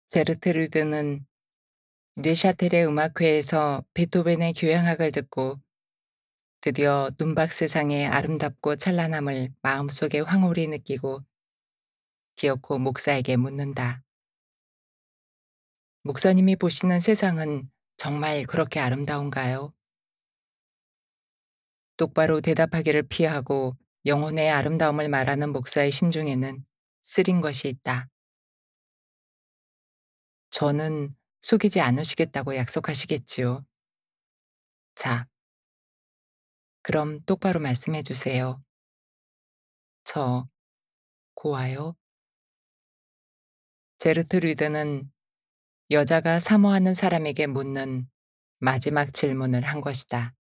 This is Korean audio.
제르트루드는 뇌샤텔의 음악회에서 베토벤의 교향악을 듣고 드디어 눈밖 세상의 아름답고 찬란함을 마음속에 황홀히 느끼고 기어코 목사에게 묻는다. 목사님이 보시는 세상은 정말 그렇게 아름다운가요? 똑바로 대답하기를 피하고 영혼의 아름다움을 말하는 목사의 심중에는 쓰린 것이 있다. 저는 속이지 않으시겠다고 약속하시겠지요. 자, 그럼 똑바로 말씀해 주세요. 저 고와요? 제르트루드는 여자가 사모하는 사람에게 묻는 마지막 질문을 한 것이다.